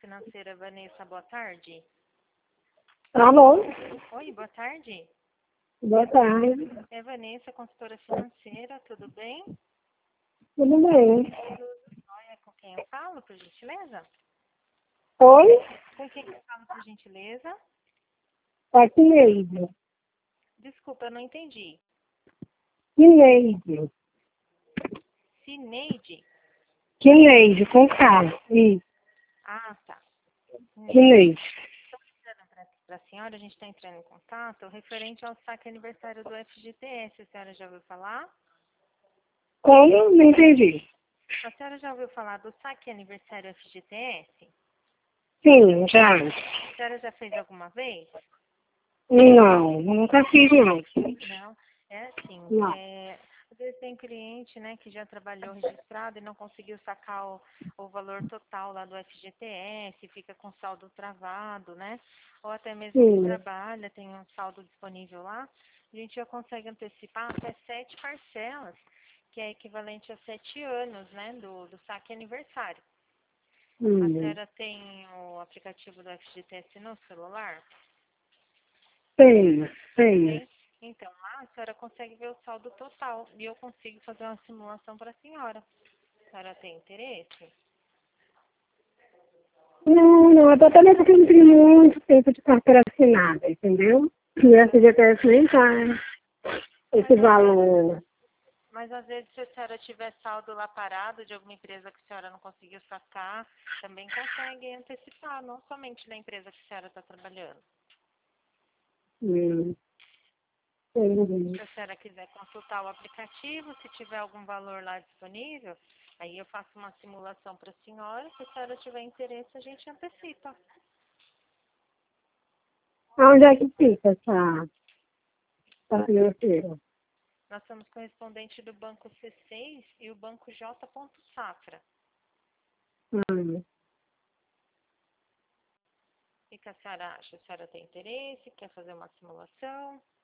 financeira, Vanessa, boa tarde. Alô? Oi, boa tarde. Boa tarde. É Vanessa, consultora financeira, tudo bem? Tudo bem? Olha, com quem eu falo, por gentileza? Oi? Com quem eu falo, por gentileza? Aqui Neide. Desculpa, eu não entendi. Neide. Cineide? Neide, com K. Isso. Ah, tá. Neide. Para a senhora, a gente está entrando em contato referente ao saque aniversário do FGTS. A senhora já ouviu falar? Como? Não entendi. A senhora já ouviu falar do saque aniversário FGTS? Sim, já. A senhora já fez alguma vez? Não, nunca fiz, não. Não, é assim, Não. às vezes tem cliente, né, que já trabalhou registrado e não conseguiu sacar o valor total lá do FGTS, fica com saldo travado, né? Ou até mesmo que Sim. trabalha, tem um saldo disponível lá, a gente já consegue antecipar até 7 parcelas, que é equivalente a 7 anos, né, do saque aniversário. A senhora tem o aplicativo do FGTS no celular? Tenho. Tem? Então, lá a senhora consegue ver o saldo total e eu consigo fazer uma simulação para a senhora. A senhora tem interesse? Não, eu tô também porque eu não tenho muito tempo de carteira assinada, entendeu? E a FGTS nem tá esse valor. Mas às vezes se a senhora tiver saldo lá parado de alguma empresa que a senhora não conseguiu sacar, também consegue antecipar, não somente na empresa que a senhora está trabalhando. Entendi. Se a senhora quiser consultar o aplicativo, se tiver algum valor lá disponível, aí eu faço uma simulação para a senhora. Se a senhora tiver interesse, a gente antecipa. Onde é que fica essa financeira? Nós somos correspondente do Banco C6 e o Banco J. Safra. Hum. O que a senhora acha? A senhora tem interesse? Quer fazer uma simulação?